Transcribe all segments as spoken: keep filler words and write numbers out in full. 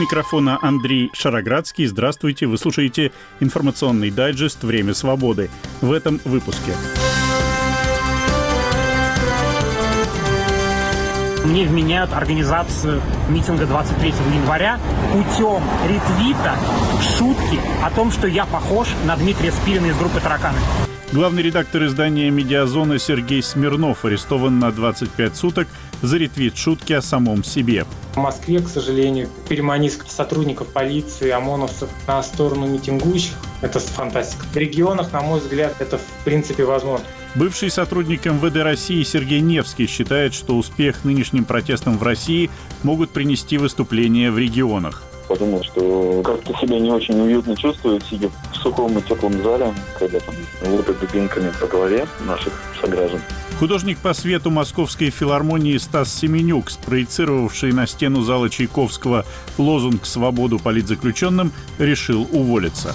микрофона Андрей Шароградский. Здравствуйте, вы слушаете информационный дайджест «Время свободы». В этом выпуске. Мне вменяют организацию митинга двадцать третьего января путем ретвита шутки о том, что я похож на Дмитрия Спилина из группы «Тараканы». Главный редактор издания «Медиазона» Сергей Смирнов арестован на двадцать пять суток за ретвит шутки о самом себе. В Москве, к сожалению, переманить сотрудников полиции, ОМОНовцев на сторону митингующих – это фантастика. В регионах, на мой взгляд, это в принципе возможно. Бывший сотрудник эм вэ дэ России Сергей Невский считает, что успех нынешним протестам в России могут принести выступления в регионах. Подумал, что как-то себя не очень уютно чувствую, сидя в сухом и теплом зале, когда там лупят дубинками по голове наших сограждан. Художник по свету Московской филармонии Стас Семенюк, спроецировавший на стену зала Чайковского лозунг «Свободу политзаключенным», решил уволиться.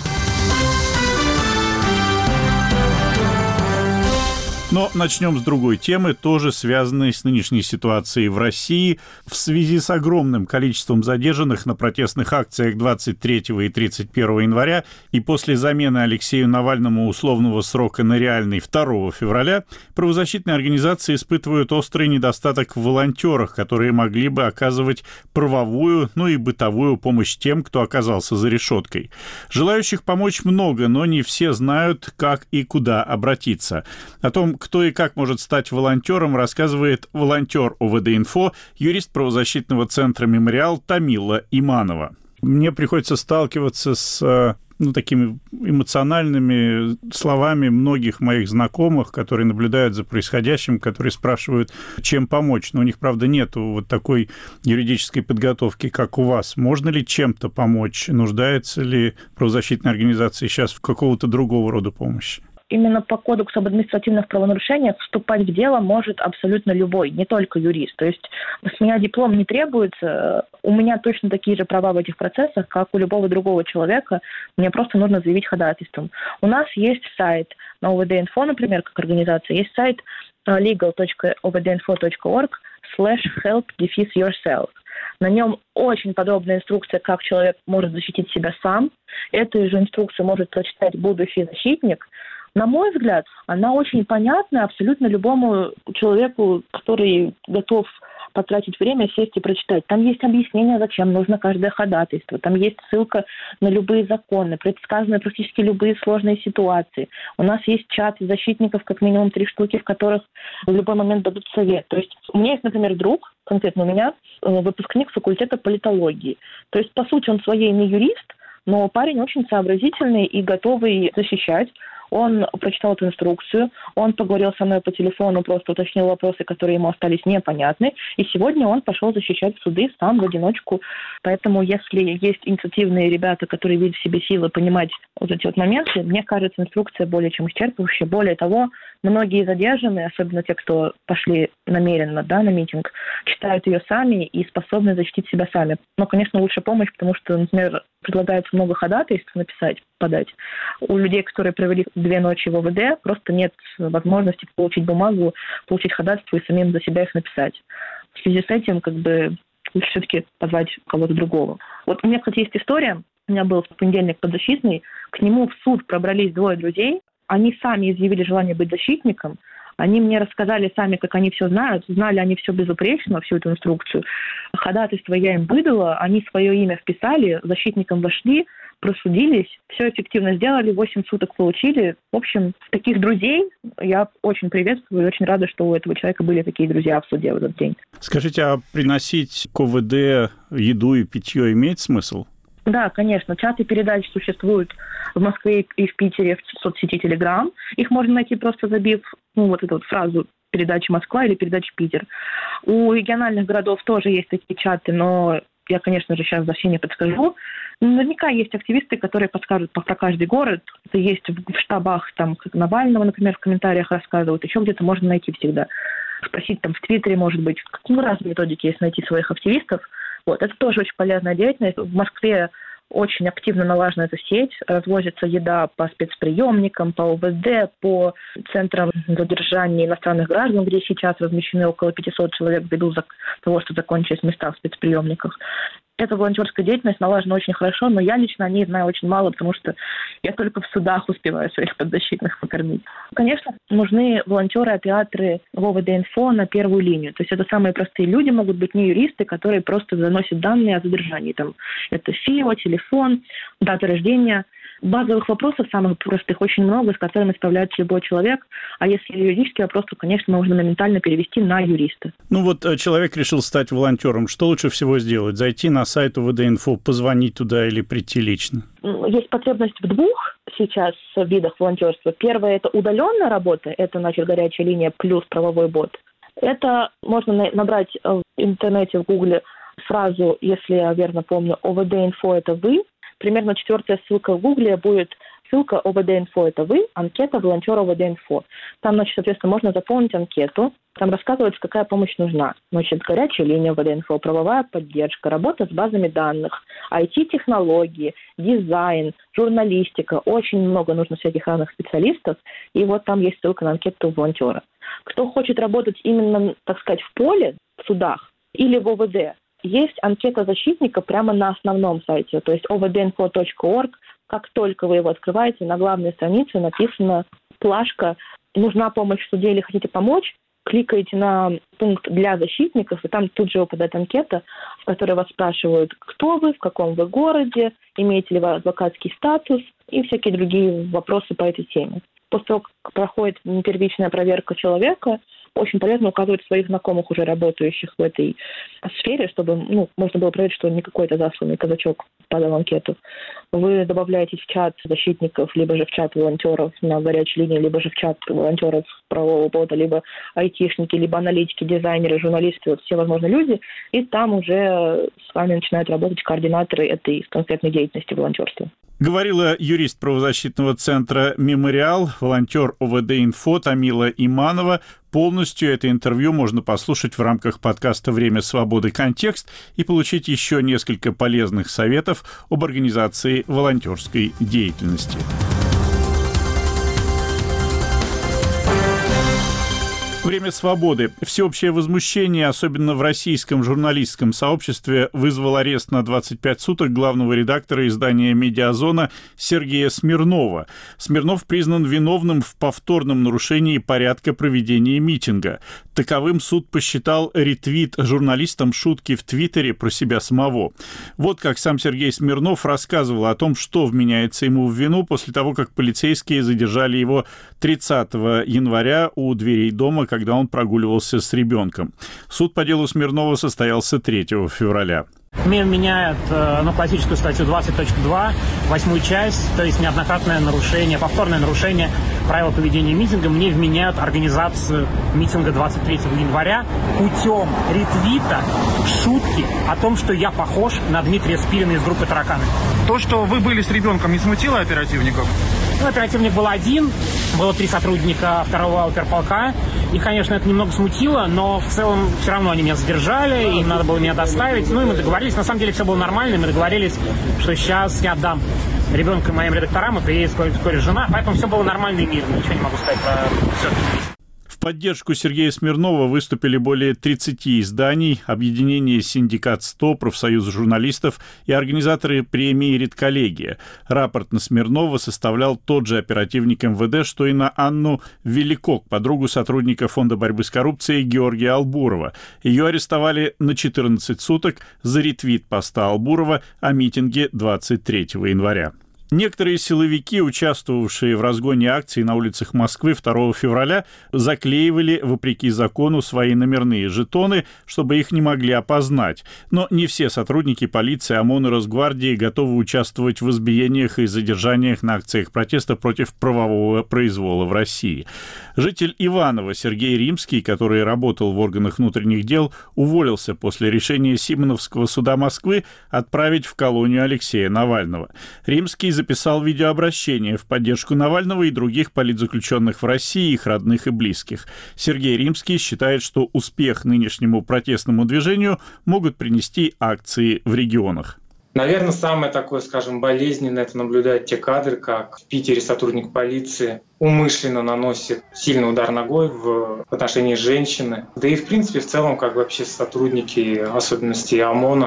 Но начнем с другой темы, тоже связанной с нынешней ситуацией в России. В связи с огромным количеством задержанных на протестных акциях двадцать третьего и тридцать первого января и после замены Алексею Навальному условного срока на реальный второго февраля, правозащитные организации испытывают острый недостаток в волонтерах, которые могли бы оказывать правовую, ну и бытовую помощь тем, кто оказался за решеткой. Желающих помочь много, но не все знают, как и куда обратиться. О том, кто и как может стать волонтером, рассказывает волонтер о вэ дэ-инфо, юрист правозащитного центра «Мемориал» Тамила Иманова. Мне приходится сталкиваться с ну, такими эмоциональными словами многих моих знакомых, которые наблюдают за происходящим, которые спрашивают, чем помочь. Но у них, правда, нету вот такой юридической подготовки, как у вас. Можно ли чем-то помочь? Нуждается ли правозащитная организация сейчас в какого-то другого рода помощи? Именно по кодексу об административных правонарушениях вступать в дело может абсолютно любой, не только юрист. То есть с меня диплом не требуется, у меня точно такие же права в этих процессах, как у любого другого человека. Мне просто нужно заявить ходатайством. У нас есть сайт на о вэ дэ-инфо, например, как организация, есть сайт legal точка о вэ дэ инфо точка орг слэш хелп дефис yourself. На нем очень подробная инструкция, как человек может защитить себя сам. Эту же инструкцию может прочитать будущий защитник. На мой взгляд, она очень понятна абсолютно любому человеку, который готов потратить время, сесть и прочитать. Там есть объяснение, зачем нужно каждое ходатайство. Там есть ссылка на любые законы, предсказаны практически любые сложные ситуации. У нас есть чат защитников, как минимум три штуки, в которых в любой момент дадут совет. То есть у меня есть, например, друг, конкретно у меня, выпускник факультета политологии. То есть, по сути, он своей не юрист, но парень очень сообразительный и готовый защищать. Он прочитал эту инструкцию, он поговорил со мной по телефону, просто уточнил вопросы, которые ему остались непонятны, и сегодня он пошел защищать суды сам в одиночку. Поэтому, если есть инициативные ребята, которые видят в себе силы понимать вот эти вот моменты, мне кажется, инструкция более чем исчерпывающая. Более того, многие задержанные, особенно те, кто пошли намеренно, да, на митинг, читают ее сами и способны защитить себя сами. Но, конечно, лучше помощь, потому что, например, предлагается много ходатайств написать, подать. У людей, которые провели две ночи в о вэ дэ, просто нет возможности получить бумагу, получить ходатайство и самим за себя их написать. В связи с этим, как бы, лучше все-таки позвать кого-то другого. Вот у меня, кстати, есть история. У меня был в понедельник подзащитный. К нему в суд пробрались двое друзей. Они сами изъявили желание быть защитником. Они мне рассказали сами, как они все знают. Знали они все безупречно, всю эту инструкцию. Ходатайство я им выдала. Они свое имя вписали, защитником вошли, просудились, все эффективно сделали, восемь суток получили. В общем, таких друзей я очень приветствую и очень рада, что у этого человека были такие друзья в суде в этот день. Скажите, а приносить к о вэ дэ еду и питье имеет смысл? Да, конечно. Чаты передач существуют в Москве и в Питере в соцсети Telegram. Их можно найти, просто забив ну, вот эту вот фразу «передача Москва» или «передача Питер». У региональных городов тоже есть такие чаты, но я, конечно же, сейчас за все не подскажу. Наверняка есть активисты, которые подскажут про каждый город. Это есть в штабах, там, как Навального, например, в комментариях рассказывают. Еще где-то можно найти всегда. Спросить там в Твиттере, может быть. Ну, разные методики есть найти своих активистов. Вот. Это тоже очень полезная деятельность. В Москве очень активно налажена эта сеть. Развозится еда по спецприемникам, по о вэ дэ, по центрам задержания иностранных граждан, где сейчас размещены около пятьсот человек ввиду того, что закончились места в спецприемниках. Эта волонтерская деятельность налажена очень хорошо, но я лично о ней знаю очень мало, потому что я только в судах успеваю своих подзащитных покормить. Конечно, нужны волонтеры, операторы ВОВД-инфо на первую линию. То есть это самые простые люди, могут быть не юристы, которые просто заносят данные о задержании. Там, это ФИО, телефон, дата рождения. Базовых вопросов, самых простых, очень много, с которыми справляется любой человек. А если юридический вопрос, то, конечно, можно моментально перевести на юриста. Ну вот человек решил стать волонтером. Что лучше всего сделать? Зайти на сайт УВД-инфо, позвонить туда или прийти лично? Есть потребность в двух сейчас видах волонтерства. Первое – это удаленная работа. Это, значит, горячая линия плюс правовой бот. Это можно набрать в интернете, в Гугле фразу, если я верно помню, ОВД-инфо – это вы. Примерно четвертая ссылка в Гугле будет ссылка ОВД-инфо – это вы, анкета волонтера ОВД-инфо. Там, значит, соответственно, можно заполнить анкету. Там рассказывается, какая помощь нужна. Значит, горячая линия ОВД-инфо, правовая поддержка, работа с базами данных, ай ти-технологии, дизайн, журналистика. Очень много нужно всяких разных специалистов. И вот там есть ссылка на анкету волонтера. Кто хочет работать именно, так сказать, в поле, в судах или в ОВД, есть анкета защитника прямо на основном сайте, то есть о вэ дэ инфо точка орг. Как только вы его открываете, на главной странице написана плашка «Нужна помощь в суде или хотите помочь?». Кликаете на пункт «Для защитников», и там тут же выпадает анкета, в которой вас спрашивают, кто вы, в каком вы городе, имеете ли вы адвокатский статус и всякие другие вопросы по этой теме. После того, как проходит первичная проверка человека, очень полезно указывать своих знакомых, уже работающих в этой сфере, чтобы ну, можно было проверить, что не какой-то засланный казачок подал анкету. Вы добавляете в чат защитников, либо же в чат волонтеров на горячей линии, либо же в чат волонтеров правового бота, либо айтишники, либо аналитики, дизайнеры, журналисты, вот все возможные люди, и там уже с вами начинают работать координаторы этой конкретной деятельности волонтерства. Говорила юрист правозащитного центра «Мемориал», волонтер ОВД-инфо Тамила Иманова. Полностью это интервью можно послушать в рамках подкаста «Время свободы. Контекст» и получить еще несколько полезных советов об организации волонтерской деятельности. Время свободы. Всеобщее возмущение, особенно в российском журналистском сообществе, вызвал арест на двадцать пять суток главного редактора издания «Медиазона» Сергея Смирнова. Смирнов признан виновным в повторном нарушении порядка проведения митинга. Таковым суд посчитал ретвит журналистам шутки в Твиттере про себя самого. Вот как сам Сергей Смирнов рассказывал о том, что вменяется ему в вину после того, как полицейские задержали его тридцатого января у дверей дома, когда он прогуливался с ребенком. Суд по делу Смирнова состоялся третьего февраля. Мне вменяют ну, классическую статью двадцать точка два, восьмую часть, то есть неоднократное нарушение, повторное нарушение правил поведения митинга. Мне вменяют организацию митинга двадцать третьего января путем ретвита шутки о том, что я похож на Дмитрия Спилина из группы «Тараканы». То, что вы были с ребенком, не смутило оперативников? Ну, оперативник был один, было три сотрудника второго оперполка. И, конечно, это немного смутило, но в целом все равно они меня задержали, им надо было меня доставить. Ну и мы договорились, на самом деле все было нормально, мы договорились, что сейчас я отдам ребенка моим редакторам, и приедет вскоре, вскоре жена, поэтому все было нормально и мирно, ничего не могу сказать про все это. В поддержку Сергея Смирнова выступили более тридцати изданий, объединение «Синдикат сто», профсоюз журналистов и организаторы премии «Редколлегия». Рапорт на Смирнова составлял тот же оперативник эм вэ дэ, что и на Анну Великок, подругу сотрудника Фонда борьбы с коррупцией Георгия Албурова. Ее арестовали на четырнадцать суток за ретвит поста Албурова о митинге двадцать третьего января. Некоторые силовики, участвовавшие в разгоне акций на улицах Москвы второго февраля, заклеивали, вопреки закону, свои номерные жетоны, чтобы их не могли опознать. Но не все сотрудники полиции, ОМОН и Росгвардии готовы участвовать в избиениях и задержаниях на акциях протеста против правового произвола в России. Житель Иваново Сергей Римский, который работал в органах внутренних дел, уволился после решения Симоновского суда Москвы отправить в колонию Алексея Навального. Римский записал видеообращение в поддержку Навального и других политзаключенных в России, их родных и близких. Сергей Римский считает, что успех нынешнему протестному движению могут принести акции в регионах. Наверное, самое такое, скажем, болезненное — это наблюдать те кадры, как в Питере сотрудник полиции умышленно наносит сильный удар ногой в отношении женщины. Да и, в принципе, в целом, как вообще сотрудники, особенности ОМОНа,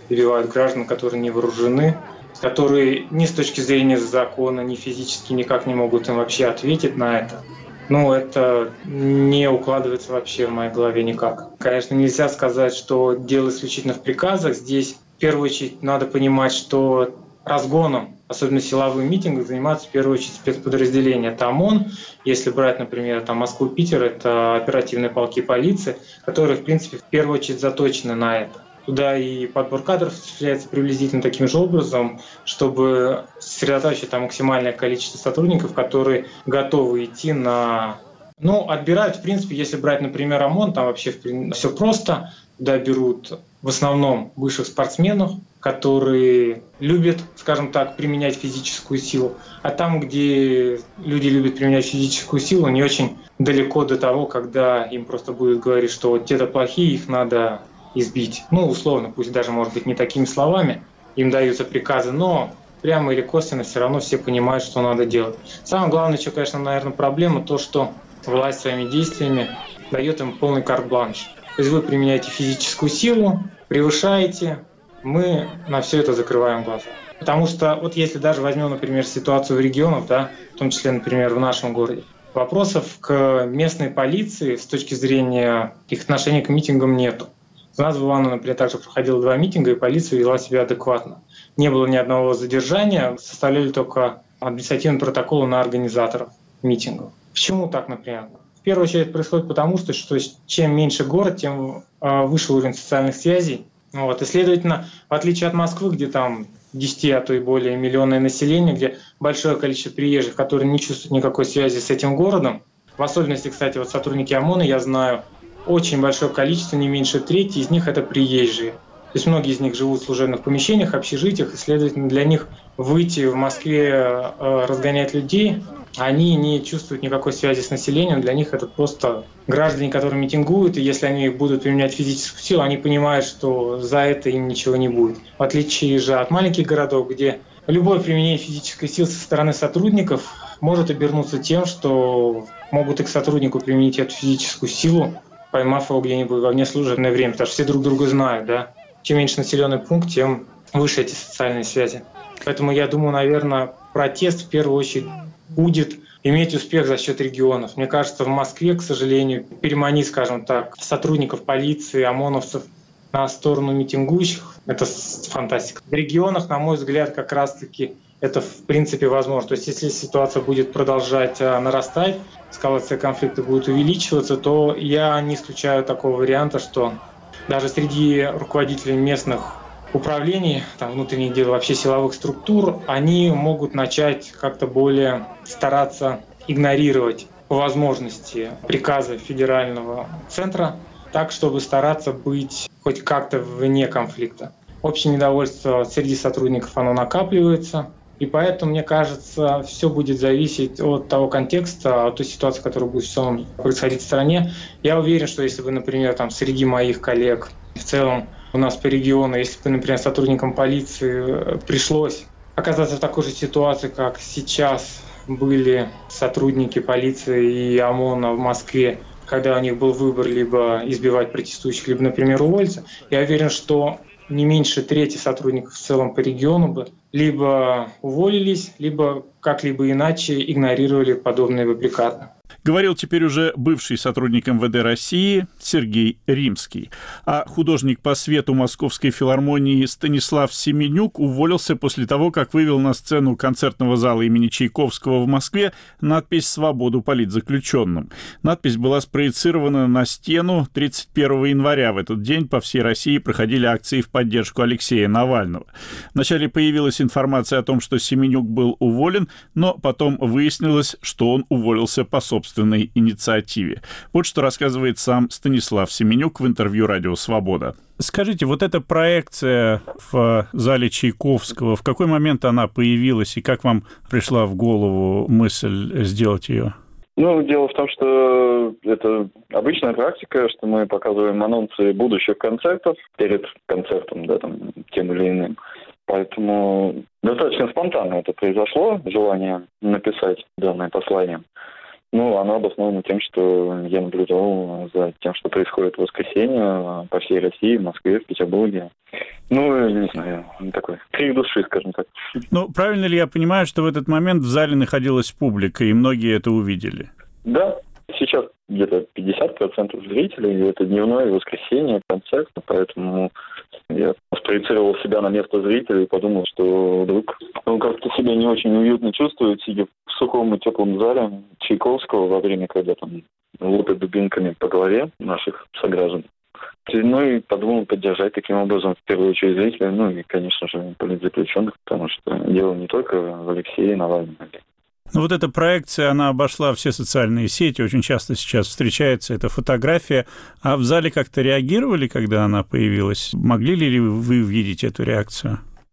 добивают граждан, которые не вооружены, которые ни с точки зрения закона, ни физически никак не могут им вообще ответить на это. Ну, это не укладывается вообще в моей голове никак. Конечно, нельзя сказать, что дело исключительно в приказах. Здесь в первую очередь надо понимать, что разгоном, особенно силовым митингом, занимаются в первую очередь спецподразделения. Это ОМОН, если брать, например, там Москву, Питер, это оперативные полки полиции, которые, в принципе, в первую очередь заточены на это. Туда и подбор кадров осуществляется приблизительно таким же образом, чтобы сосредоточить там максимальное количество сотрудников, которые готовы идти на... Ну, отбирают, в принципе, если брать, например, ОМОН, там вообще все просто. Туда берут в основном бывших спортсменов, которые любят, скажем так, применять физическую силу. А там, где люди любят применять физическую силу, не очень далеко до того, когда им просто будут говорить, что вот те-то плохие, их надо избить. Ну, условно, пусть даже, может быть, не такими словами, им даются приказы, но прямо или косвенно все равно все понимают, что надо делать. Самое главное, что, конечно, наверное, проблема, то, что власть своими действиями дает им полный карт-бланш. То есть вы применяете физическую силу, превышаете, мы на все это закрываем глаза. Потому что вот если даже возьмем, например, ситуацию в регионах, да, в том числе, например, в нашем городе, вопросов к местной полиции с точки зрения их отношения к митингам нету. У нас в Иваново, например, также проходило два митинга, и полиция вела себя адекватно. Не было ни одного задержания, составляли только административные протоколы на организаторов митингов. Почему так, например? В первую очередь происходит потому, что, что чем меньше город, тем э, выше уровень социальных связей. Вот. И, следовательно, в отличие от Москвы, где там десять, а то и более миллионное население, где большое количество приезжих, которые не чувствуют никакой связи с этим городом, в особенности, кстати, вот сотрудники ОМОНа, я знаю, очень большое количество, не меньше трети из них это приезжие. То есть многие из них живут в служебных помещениях, общежитиях, и, следовательно, для них выйти в Москве, э, разгонять людей, они не чувствуют никакой связи с населением, для них это просто граждане, которые митингуют, и если они будут применять физическую силу, они понимают, что за это им ничего не будет. В отличие же от маленьких городов, где любое применение физической силы со стороны сотрудников может обернуться тем, что могут и к сотруднику применить эту физическую силу, поймав его где-нибудь во внеслужебное время, потому что все друг друга знают, да. Чем меньше населенный пункт, тем выше эти социальные связи. Поэтому я думаю, наверное, протест в первую очередь будет иметь успех за счет регионов. Мне кажется, в Москве, к сожалению, переманить, скажем так, сотрудников полиции, ОМОНовцев на сторону митингующих — это фантастика. В регионах, на мой взгляд, как раз-таки это в принципе возможно. То есть если ситуация будет продолжать нарастать, эскалация конфликта будет увеличиваться, то я не исключаю такого варианта, что даже среди руководителей местных управлений, там, внутренних дел, вообще силовых структур, они могут начать как-то более стараться игнорировать по возможности приказы федерального центра, так, чтобы стараться быть хоть как-то вне конфликта. Общее недовольство среди сотрудников, оно накапливается, и поэтому, мне кажется, все будет зависеть от того контекста, от той ситуации, которая будет в целом происходить в стране. Я уверен, что если бы, например, там, среди моих коллег, в целом у нас по региону, если бы, например, сотрудникам полиции пришлось оказаться в такой же ситуации, как сейчас были сотрудники полиции и ОМОНа в Москве, когда у них был выбор либо избивать протестующих, либо, например, уволиться, я уверен, что не меньше трети сотрудников в целом по региону бы либо уволились, либо как-либо иначе игнорировали подобные бы приказы. Говорил теперь уже бывший сотрудник эм вэ дэ России Сергей Римский. А художник по свету Московской филармонии Станислав Семенюк уволился после того, как вывел на сцену концертного зала имени Чайковского в Москве надпись «Свободу политзаключенным». Надпись была спроецирована на стену тридцать первого января. В этот день по всей России проходили акции в поддержку Алексея Навального. Вначале появилась информация о том, что Семенюк был уволен, но потом выяснилось, что он уволился по собственному собственной инициативе. Вот что рассказывает сам Станислав Семенюк в интервью «Радио Свобода». Скажите, вот эта проекция в зале Чайковского, в какой момент она появилась и как вам пришла в голову мысль сделать ее? Ну, дело в том, что это обычная практика, что мы показываем анонсы будущих концертов перед концертом, да, там, тем или иным. Поэтому достаточно спонтанно это произошло, желание написать данное послание. Ну, оно обосновано тем, что я наблюдал за тем, что происходит в воскресенье по всей России, в Москве, в Петербурге. Ну, не знаю, такой крик души, скажем так. Ну, правильно ли я понимаю, что в этот момент в зале находилась публика, и многие это увидели? Да, сейчас где-то пятьдесят процентов зрителей, это дневное воскресенье, концерт, поэтому я спроецировал себя на место зрителя и подумал, что вдруг он как-то себя не очень уютно чувствует, сидя в сухом и теплом зале Чайковского во время, когда там лупят дубинками по голове наших сограждан. Ну и подумал поддержать таким образом в первую очередь зрителей, ну и, конечно же, политзаключенных, потому что дело не только в Алексее Навальном. Ну вот эта проекция, она обошла все социальные сети, очень часто сейчас встречается эта фотография. А в зале как-то реагировали, когда она появилась? Могли ли вы увидеть эту реакцию?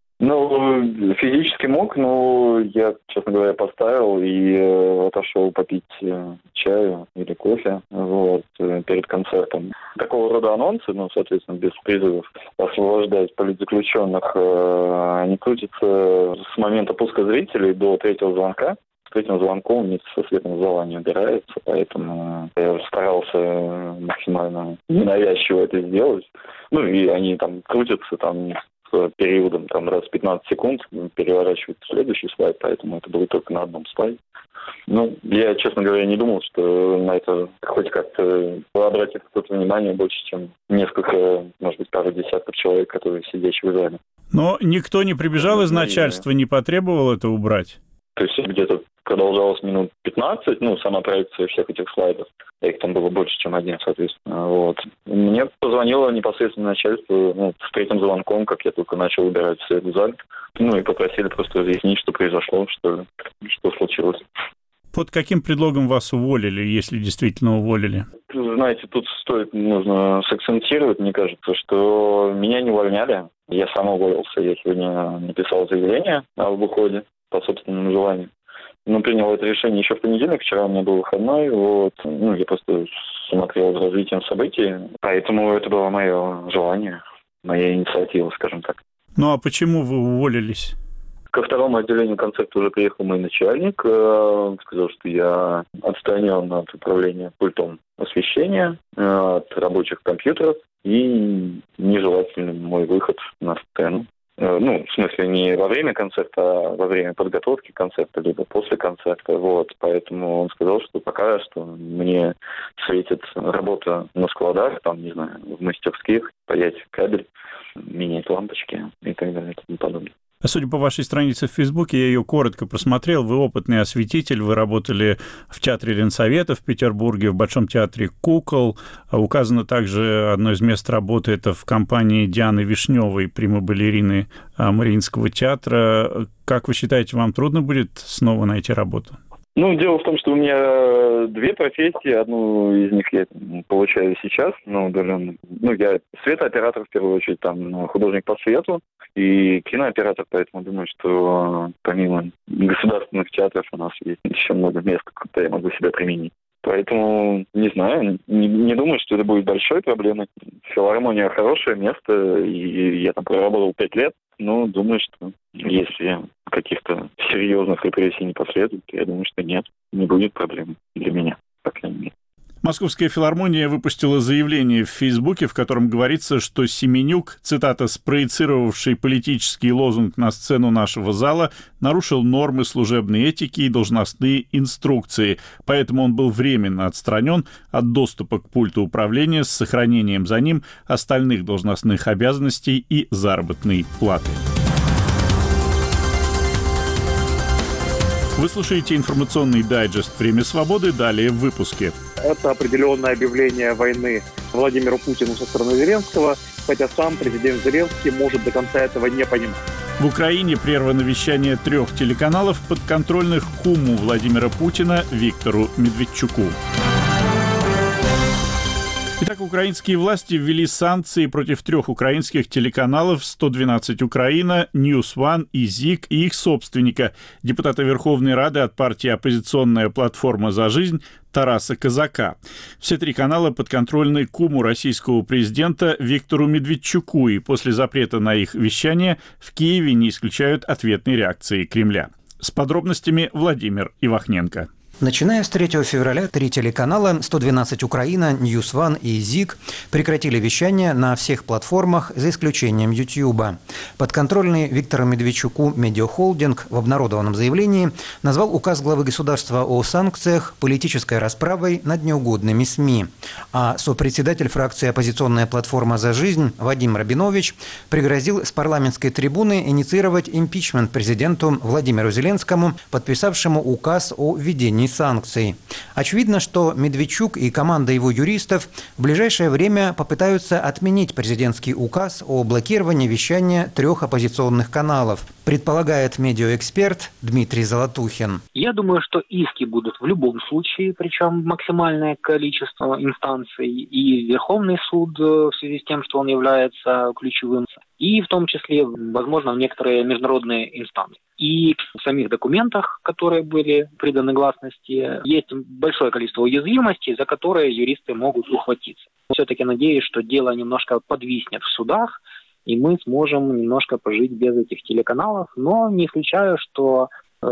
Ну, физически мог, но я, честно говоря, поставил и э, отошел попить э, чаю или кофе вот, э, перед концертом. Такого рода анонсы, ну, соответственно, без призывов освобождать политзаключенных, э, они крутятся с момента пуска зрителей до третьего звонка. С третьим звонком вместе со светом зала не убирается, поэтому я старался максимально ненавязчиво это сделать. Ну, и они там крутятся там с периодом там, раз в пятнадцать секунд, переворачивают в следующий слайд, поэтому это было только на одном слайде. Ну, я, честно говоря, не думал, что на это хоть как-то обратит какое-то внимание больше, чем несколько, может быть, пару десятков человек, которые сидящие в зале. Но никто не прибежал из начальства, не потребовал это убрать? То есть где-то продолжалось минут пятнадцать, ну, сама проекция всех этих слайдов. Их там было больше, чем один, соответственно. Вот. Мне позвонило непосредственно начальство, ну, с третьим звонком, как я только начал убирать свет в зале. Ну, и попросили просто разъяснить, что произошло, что, что случилось. Под каким предлогом вас уволили, если действительно уволили? Знаете, тут стоит, нужно сакцентировать, мне кажется, что меня не увольняли. Я сам уволился. Я сегодня написал заявление об уходе по собственному желанию. Но принял это решение еще в понедельник, вчера у меня был выходной, вот, ну, я просто смотрел за развитием событий, поэтому это было мое желание, моя инициатива, скажем так. Ну, а почему вы уволились? Ко второму отделению концерта уже приехал мой начальник, э, сказал, что я отстранен от управления пультом освещения, э, от рабочих компьютеров, и нежелательный мой выход на сцену. Ну, в смысле, не во время концерта, а во время подготовки концерта, либо после концерта. Вот. Поэтому он сказал, что пока что мне светит работа на складах, там, не знаю, в мастерских, паять кабель, менять лампочки и так далее и тому подобное. Судя по вашей странице в Фейсбуке, я ее коротко просмотрел. Вы опытный осветитель, вы работали в театре Ленсовета в Петербурге, в Большом театре кукол. Указано также одно из мест работы, это в компании Дианы Вишневой, прима-балерины Мариинского театра. Как вы считаете, вам трудно будет снова найти работу? Ну, дело в том, что у меня две профессии. Одну из них я получаю сейчас, но удаленно. Ну, я светооператор, в первую очередь, там, художник по свету и кинооператор, поэтому думаю, что помимо государственных театров у нас есть еще много мест, куда я могу себя применить. Поэтому, не знаю, не, не думаю, что это будет большой проблемой. Филармония хорошее место, и я там проработал пять лет. Но думаю, что если каких-то серьезных репрессий не последует, я думаю, что нет, не будет проблем для меня, по крайней мере. Московская филармония выпустила заявление в Фейсбуке, в котором говорится, что Семенюк, цитата, спроецировавший политический лозунг на сцену нашего зала, нарушил нормы служебной этики и должностные инструкции, поэтому он был временно отстранен от доступа к пульту управления с сохранением за ним остальных должностных обязанностей и заработной платы. Вы слушаете информационный дайджест «Время свободы». Далее в выпуске. Это определенное объявление войны Владимиру Путину со стороны Зеленского, хотя сам президент Зеленский может до конца этого не понимать. В Украине прервано вещание трех телеканалов, подконтрольных куму Владимира Путина Виктору Медведчуку. Итак, украинские власти ввели санкции против трех украинских телеканалов сто двенадцать Украина, Ньюс One и ЗИК и их собственника, депутата Верховной Рады от партии «Оппозиционная платформа за жизнь» Тараса Казака. Все три канала подконтрольны куму российского президента Виктору Медведчуку, и после запрета на их вещание в Киеве не исключают ответной реакции Кремля. С подробностями Владимир Ивахненко. Начиная с третьего февраля три телеканала сто двенадцать Украина, Ньюс Ван и ЗИК прекратили вещание на всех платформах, за исключением Ютьюба. Подконтрольный Виктору Медведчуку медиахолдинг в обнародованном заявлении назвал указ главы государства о санкциях политической расправой над неугодными СМИ. А сопредседатель фракции «Оппозиционная платформа за жизнь» Вадим Рабинович пригрозил с парламентской трибуны инициировать импичмент президенту Владимиру Зеленскому, подписавшему указ о введении санкций. Очевидно, что Медведчук и команда его юристов в ближайшее время попытаются отменить президентский указ о блокировании вещания трех оппозиционных каналов, предполагает медиаэксперт Дмитрий Золотухин. Я думаю, что иски будут в любом случае, причем максимальное количество инстанций, и Верховный суд в связи с тем, что он является ключевым, и в том числе, возможно, в некоторые международные инстанции. И в самих документах, которые были приданы гласности, есть большое количество уязвимостей, за которые юристы могут ухватиться. Все-таки надеюсь, что дело немножко подвиснет в судах, и мы сможем немножко пожить без этих телеканалов, но не исключаю, что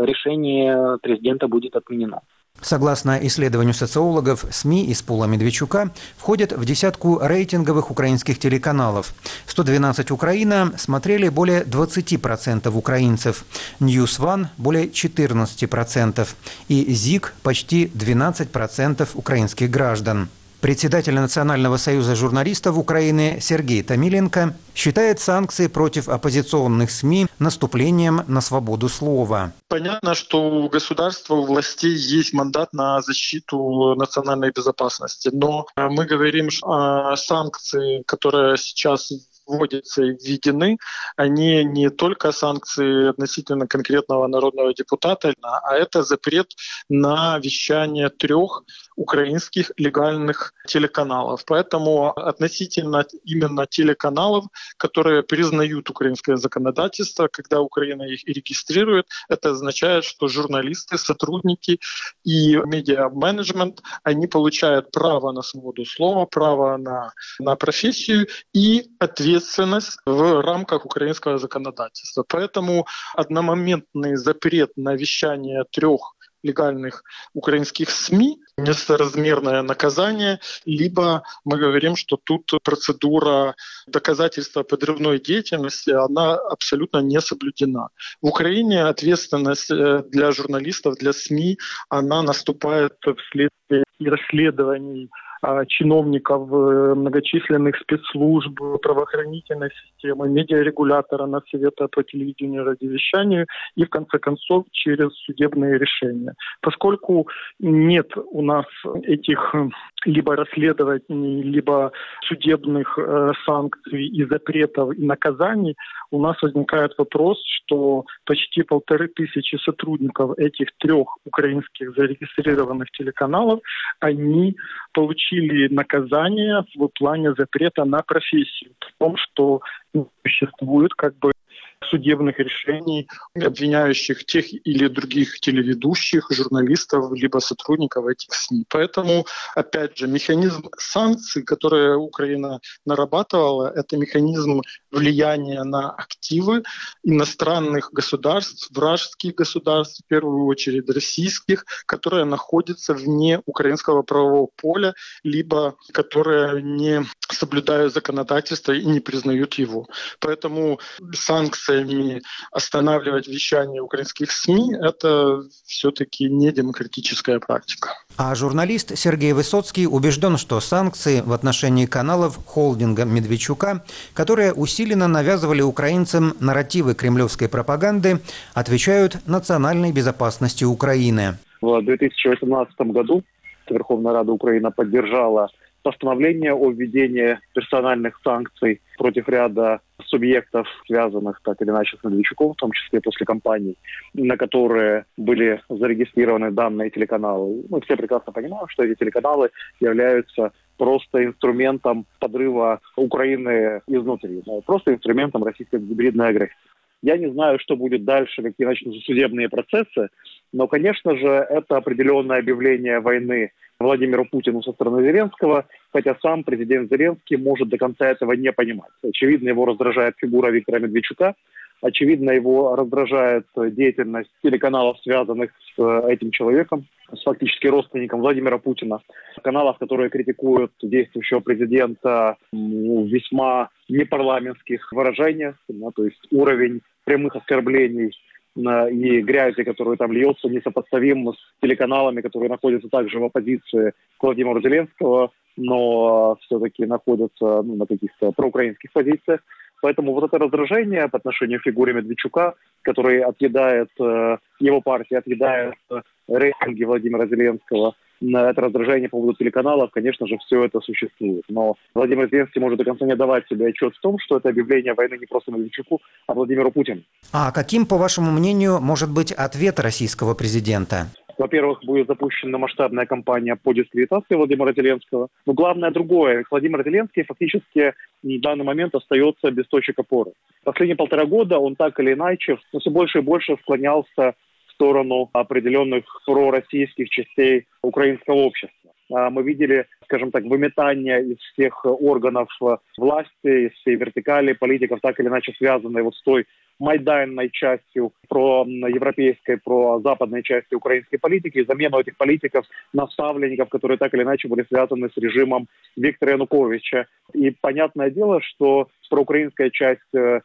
решение президента будет отменено. Согласно исследованию социологов, СМИ из пула Медведчука входят в десятку рейтинговых украинских телеканалов. сто двенадцать Украина смотрели более двадцать процентов украинцев, Ньюс Ван – более четырнадцать процентов и ЗИК – почти двенадцать процентов украинских граждан. Председатель Национального союза журналистов Украины Сергей Томиленко считает санкции против оппозиционных СМИ наступлением на свободу слова. Понятно, что у государства, у властей есть мандат на защиту национальной безопасности, но мы говорим о санкции, которые сейчас вводятся и введены, они не только санкции относительно конкретного народного депутата, а это запрет на вещание трех украинских легальных телеканалов. Поэтому относительно именно телеканалов, которые признают украинское законодательство, когда Украина их и регистрирует, это означает, что журналисты, сотрудники и медиа-менеджмент, они получают право на свободу слова, право на, на профессию и ответственность в рамках украинского законодательства. Поэтому одномоментный запрет на вещание трех легальных украинских СМИ, несоразмерное наказание, либо мы говорим, что тут процедура доказательства подрывной деятельности, она абсолютно не соблюдена. В Украине ответственность для журналистов, для СМИ, она наступает вследствие расследований чиновников многочисленных спецслужб, правоохранительной системы, медиарегулятора, Совета по телевидению и радиовещанию и, в конце концов, через судебные решения. Поскольку нет у нас этих либо расследований, либо судебных э, санкций и запретов и наказаний, у нас возникает вопрос, что почти полторы тысячи сотрудников этих трех украинских зарегистрированных телеканалов, они получили наказание в плане запрета на профессию, в том, что существует как бы судебных решений, обвиняющих тех или других телеведущих, журналистов, либо сотрудников этих СМИ. Поэтому, опять же, механизм санкций, который Украина нарабатывала, это механизм влияния на активы иностранных государств, вражеских государств, в первую очередь российских, которые находятся вне украинского правового поля, либо которые не соблюдают законодательство и не признают его. Поэтому санкции останавливать вещание украинских СМИ – это все-таки не демократическая практика. А журналист Сергей Высоцкий убежден, что санкции в отношении каналов холдинга Медведчука, которые усиленно навязывали украинцам нарративы кремлевской пропаганды, отвечают национальной безопасности Украины. В две тысячи восемнадцатом году Верховная Рада Украины поддержала постановление о введении персональных санкций против ряда субъектов, связанных так или иначе с Медведчуком, в том числе после кампаний, на которые были зарегистрированы данные телеканалы. Мы все прекрасно понимаем, что эти телеканалы являются просто инструментом подрыва Украины изнутри, просто инструментом российской гибридной агрессии. Я не знаю, что будет дальше, какие начнутся судебные процессы, но, конечно же, это определенное объявление войны Владимиру Путину со стороны Зеленского, хотя сам президент Зеленский может до конца этого не понимать. Очевидно, его раздражает фигура Виктора Медведчука, очевидно, его раздражает деятельность телеканалов, связанных с этим человеком, с фактически родственником Владимира Путина, каналов, которые критикуют действующего президента в весьма непарламентских выражениях, да, то есть уровень прямых оскорблений и грязи, которая там льется, несопоставим с телеканалами, которые находятся также в оппозиции к Владимиру Зеленскому, но все-таки находятся ну, на каких-то проукраинских позициях. Поэтому вот это раздражение по отношению к фигуре Медведчука, который отъедает, э, его партия отъедает э, рейтинги Владимира Зеленского, на это раздражение по поводу телеканалов, конечно же, все это существует. Но Владимир Зеленский может до конца не давать себе отчет в том, что это объявление войны не просто Медведчуку, а Владимиру Путину. А каким, по вашему мнению, может быть ответ российского президента? Во-первых, будет запущена масштабная кампания по дискредитации Владимира Зеленского. Но главное другое. Владимир Зеленский фактически в данный момент остается без точек опоры. Последние полтора года он так или иначе все больше и больше склонялся в сторону определенных пророссийских частей украинского общества. Мы видели, скажем так, выметание из всех органов власти, из всей вертикали политиков, так или иначе связанные вот с той майданной частью про европейской, про западной части украинской политики, и замену этих политиков на ставленников, которые так или иначе были связаны с режимом Виктора Януковича. И понятное дело, что проукраинская часть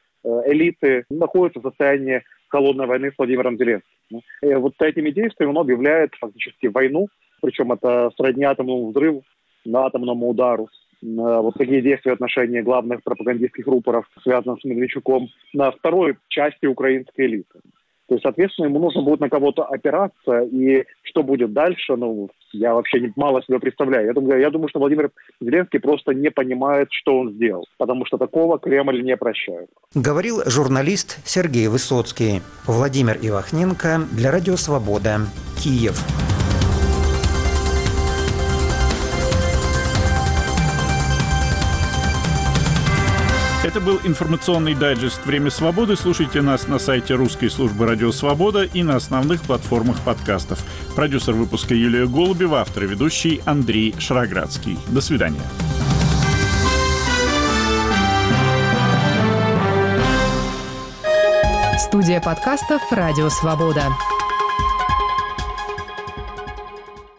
элиты находится в состоянии холодной войны с Владимиром Зеленским. И вот этими действиями он объявляет фактически войну, причем это сродни атомному взрыву, на атомному удару. Вот такие действия в отношении главных пропагандистских рупоров, связанных с Медведчуком, на второй части украинской элиты. То есть, соответственно, ему нужно будет на кого-то опираться, и что будет дальше, ну, я вообще не, мало себе представляю. Я думаю, я думаю, что Владимир Зеленский просто не понимает, что он сделал, потому что такого Кремль не прощает. Говорил журналист Сергей Высоцкий. Владимир Ивахненко для Радио Свобода, Киев. Это был информационный дайджест «Время свободы». Слушайте нас на сайте русской службы «Радио Свобода» и на основных платформах подкастов. Продюсер выпуска Юлия Голубева, автор и ведущий Андрей Шароградский. До свидания. Студия подкастов «Радио Свобода».